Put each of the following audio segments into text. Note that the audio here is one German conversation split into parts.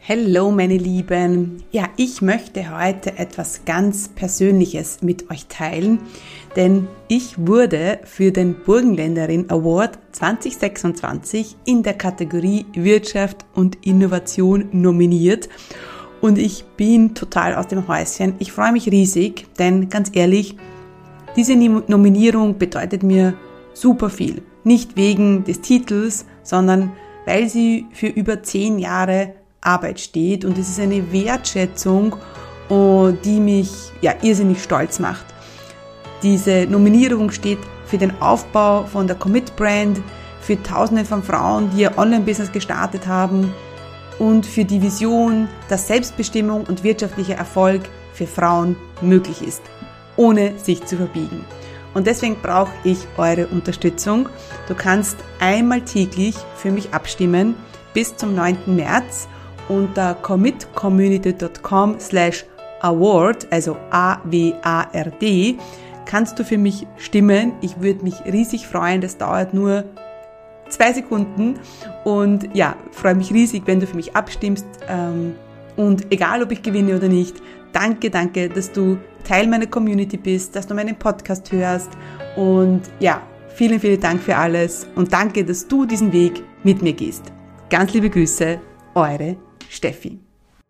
Hallo meine Lieben, ja, ich möchte heute etwas ganz Persönliches mit euch teilen, denn ich wurde für den Burgenländerin Award 2026 in der Kategorie Wirtschaft und Innovation nominiert und ich bin total aus dem Häuschen. Ich freue mich riesig, denn ganz ehrlich, diese Nominierung bedeutet mir super viel. Nicht wegen des Titels, sondern weil sie für über 10 Jahre Arbeit steht und es ist eine Wertschätzung, die mich irrsinnig stolz macht. Diese Nominierung steht für den Aufbau von der Commit-Brand, für Tausende von Frauen, die ihr Online-Business gestartet haben und für die Vision, dass Selbstbestimmung und wirtschaftlicher Erfolg für Frauen möglich ist, ohne sich zu verbiegen. Und deswegen brauche ich eure Unterstützung. Du kannst einmal täglich für mich abstimmen bis zum 9. März. Unter commitcommunity.com/award, also AWARD, kannst du für mich stimmen. Ich würde mich riesig freuen. Das dauert nur 2 Sekunden. Und ja, freue mich riesig, wenn du für mich abstimmst. Und egal, ob ich gewinne oder nicht, danke, dass du Teil meiner Community bist, dass du meinen Podcast hörst. Und ja, vielen, vielen Dank für alles. Und danke, dass du diesen Weg mit mir gehst. Ganz liebe Grüße, eure Steffi.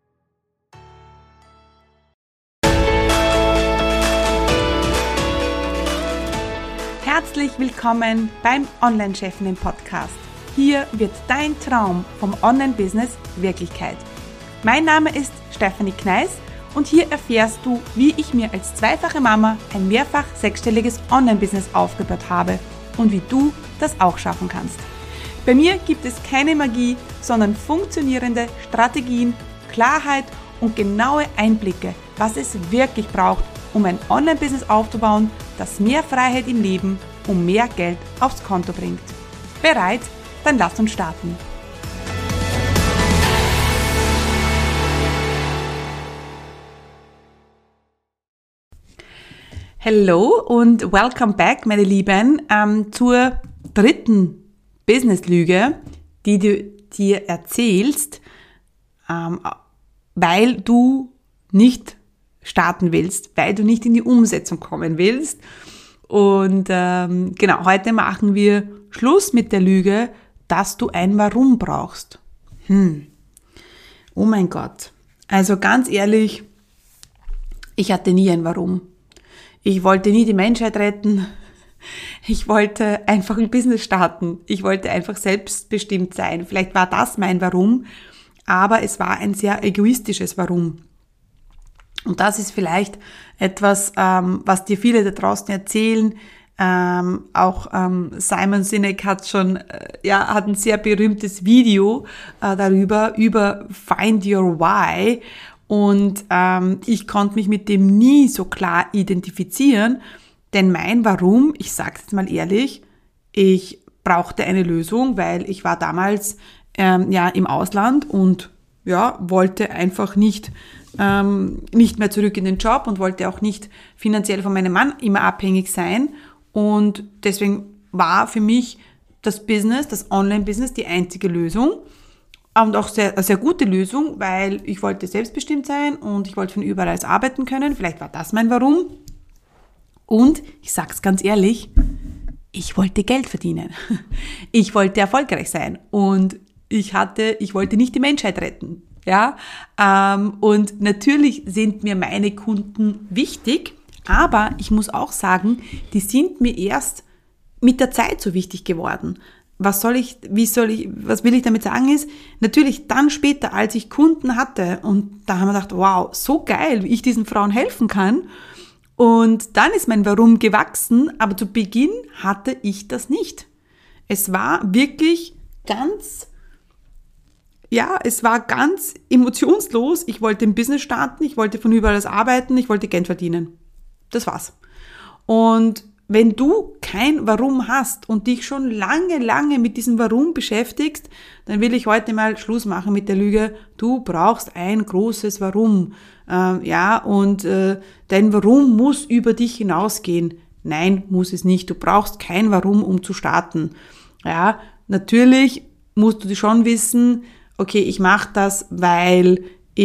Herzlich willkommen beim Online-Chefinnen-Podcast. Hier wird dein Traum vom Online-Business Wirklichkeit. Mein Name ist Stefanie Kneis und hier erfährst du, wie ich mir als zweifache Mama ein mehrfach sechsstelliges Online-Business aufgebaut habe und wie du das auch schaffen kannst. Bei mir gibt es keine Magie, sondern funktionierende Strategien, Klarheit und genaue Einblicke, was es wirklich braucht, um ein Online-Business aufzubauen, das mehr Freiheit im Leben und mehr Geld aufs Konto bringt. Bereit? Dann lass uns starten. Hallo und welcome back, meine Lieben, zur dritten Business-Lüge, die du dir erzählst, weil du nicht starten willst, weil du nicht in die Umsetzung kommen willst. Und heute machen wir Schluss mit der Lüge, dass du ein Warum brauchst. Oh mein Gott. Also ganz ehrlich, ich hatte nie ein Warum. Ich wollte nie die Menschheit retten. Ich wollte einfach ein Business starten. Ich wollte einfach selbstbestimmt sein. Vielleicht war das mein Warum, aber es war ein sehr egoistisches Warum. Und das ist vielleicht etwas, was dir viele da draußen erzählen. Auch Simon Sinek hat ein sehr berühmtes Video über Find Your Why. Und ich konnte mich mit dem nie so klar identifizieren. Denn mein Warum, ich sage es jetzt mal ehrlich, ich brauchte eine Lösung, weil ich war damals im Ausland und wollte einfach nicht mehr zurück in den Job und wollte auch nicht finanziell von meinem Mann immer abhängig sein. Und deswegen war für mich das Online-Business die einzige Lösung und auch eine sehr gute Lösung, weil ich wollte selbstbestimmt sein und ich wollte von überall aus arbeiten können. Vielleicht war das mein Warum. Und ich sag's ganz ehrlich, ich wollte Geld verdienen. Ich wollte erfolgreich sein und ich wollte nicht die Menschheit retten. Ja, und natürlich sind mir meine Kunden wichtig, aber ich muss auch sagen, die sind mir erst mit der Zeit so wichtig geworden. Was will ich damit sagen ist, natürlich dann später, als ich Kunden hatte und da haben wir gedacht, wow, so geil, wie ich diesen Frauen helfen kann. Und dann ist mein Warum gewachsen, aber zu Beginn hatte ich das nicht. Es war wirklich ganz emotionslos. Ich wollte ein Business starten, ich wollte von überall aus arbeiten, ich wollte Geld verdienen. Das war's. Und wenn du kein Warum hast und dich schon lange mit diesem Warum beschäftigst, dann will ich heute mal Schluss machen mit der Lüge, du brauchst ein großes Warum. Dein Warum muss über dich hinausgehen. Nein, muss es nicht. Du brauchst kein Warum, um zu starten. Ja, natürlich musst du schon wissen, okay, ich mache das, weil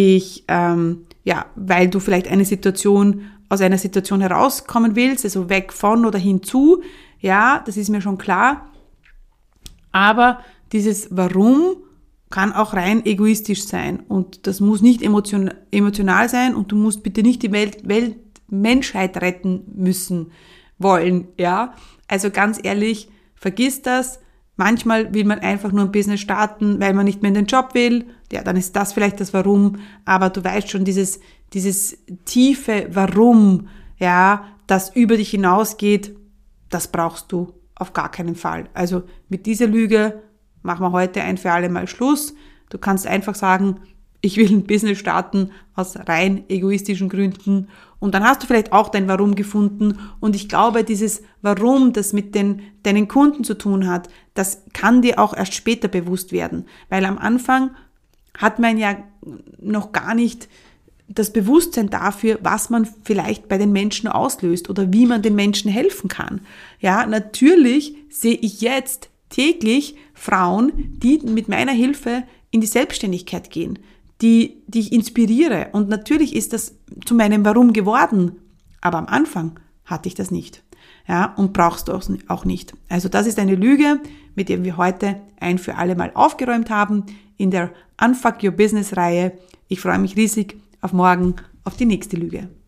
weil du vielleicht aus einer Situation herauskommen willst, also weg von oder hinzu, ja, das ist mir schon klar. Aber dieses Warum kann auch rein egoistisch sein und das muss nicht emotional sein und du musst bitte nicht die Menschheit retten wollen, ja. Also ganz ehrlich, vergiss das. Manchmal will man einfach nur ein Business starten, weil man nicht mehr in den Job will. Ja, dann ist das vielleicht das Warum. Aber du weißt schon, dieses tiefe Warum, ja, das über dich hinausgeht, das brauchst du auf gar keinen Fall. Also mit dieser Lüge machen wir heute ein für alle Mal Schluss. Du kannst einfach sagen, ich will ein Business starten aus rein egoistischen Gründen und dann hast du vielleicht auch dein Warum gefunden und ich glaube, dieses Warum, das mit deinen Kunden zu tun hat, das kann dir auch erst später bewusst werden, weil am Anfang hat man ja noch gar nicht das Bewusstsein dafür, was man vielleicht bei den Menschen auslöst oder wie man den Menschen helfen kann. Ja, natürlich sehe ich jetzt täglich Frauen, die mit meiner Hilfe in die Selbstständigkeit gehen, die ich inspiriere. Und natürlich ist das zu meinem Warum geworden. Aber am Anfang hatte ich das nicht. Ja, und brauchst du auch nicht. Also das ist eine Lüge, mit der wir heute ein für alle Mal aufgeräumt haben in der Unfuck Your Business Reihe. Ich freue mich riesig auf morgen, auf die nächste Lüge.